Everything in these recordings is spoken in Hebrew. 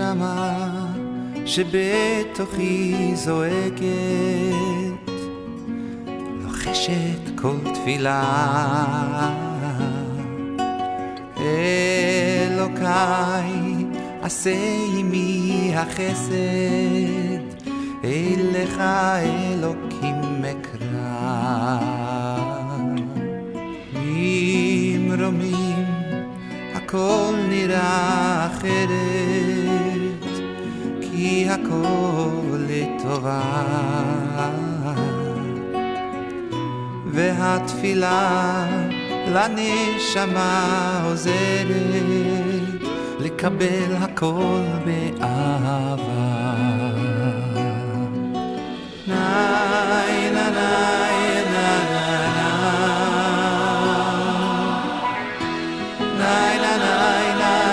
הנשמה שבתוכי זועקת, לוחשת כל תפילה. אלוקיי, עשה עמי החסד, אליך אלוקים אקרא. ממרומים הכל נראה אחרת, כי הכל לטובה, והתפילה לנשמה עוזרת לקבל הכל באהבה. נאי נאי נאי נאי נאי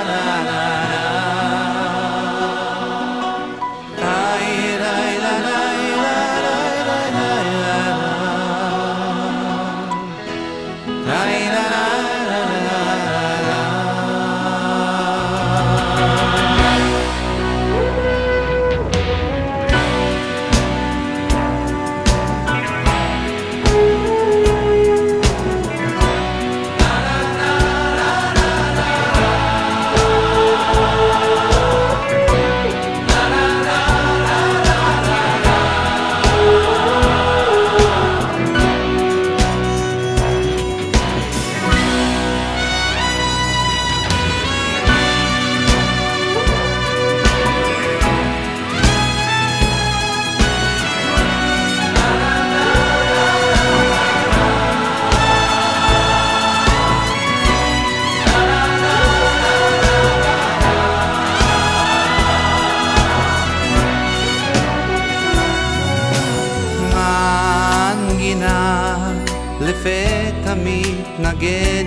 לפתע מתנגנת,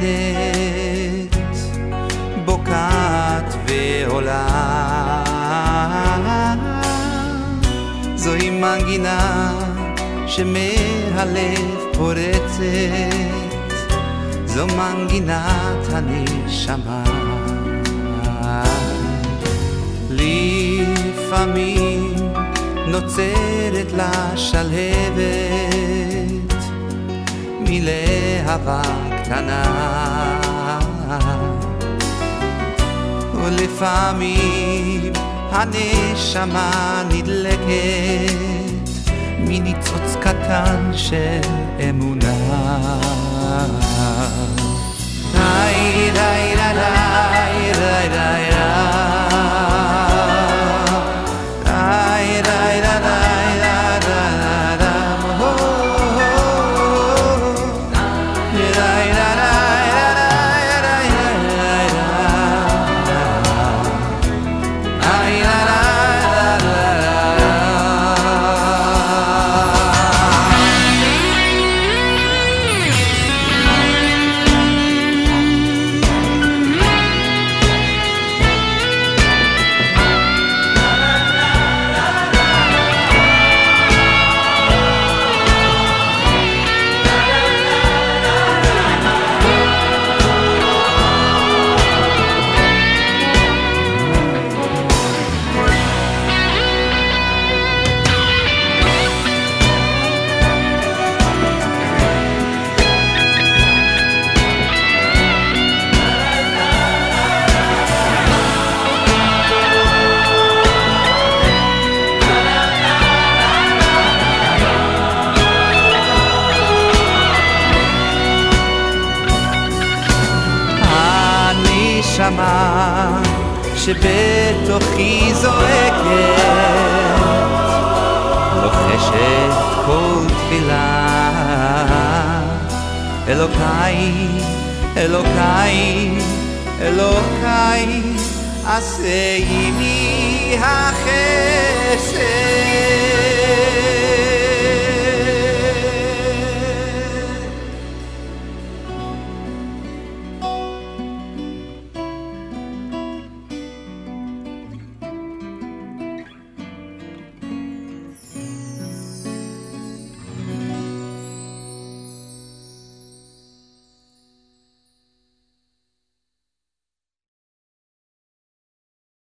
בוקעת ועולה. זוהי מנגינה שמהלב פורצת, זו מנגינת הנשמה. לפעמים נוצרת לה שלהבת מלהבה קטנה, ולפעמים הנשמה נדלקת מניצוץ קטן של אמונה. די די די די די די הנשמה שבתוכי זועקת, לוחשת כל תפילה. אלוקיי, אלוקיי, אלוקיי, עשה עמי החסד,